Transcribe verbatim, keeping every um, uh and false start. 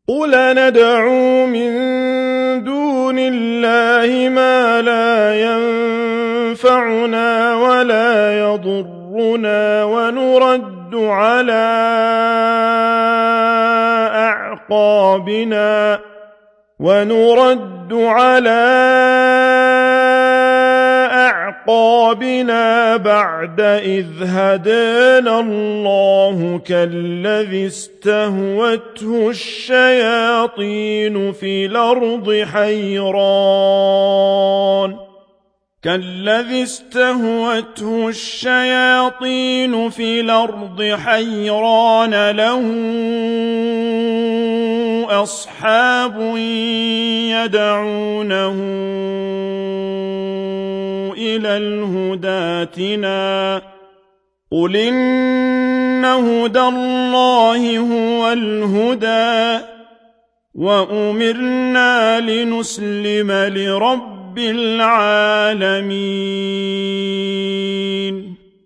قُلْ أَنَدْعُو مِن دُونِ اللَّهِ مَا لَا يَنفَعُنَا وَلَا يَضُرُّنَا وَنُرَدُّ عَلَىٰ أَعْقَابِنَا وَنُرَدُّ عَلَىٰ أَعْقَابِنَا بَعْدَ إِذْ هَدَانَا اللَّهُ كَالَّذِي اسْتَهْوَتْهُ الشَّيَاطِينُ فِي الْأَرْضِ حَيْرَانٌ كالذي استهوته الشياطين في الأرض حيران له أصحاب يدعونه إلى الهدى ائتنا قل إن هدى الله هو الهدى وأمرنا لنسلم لرب العالمين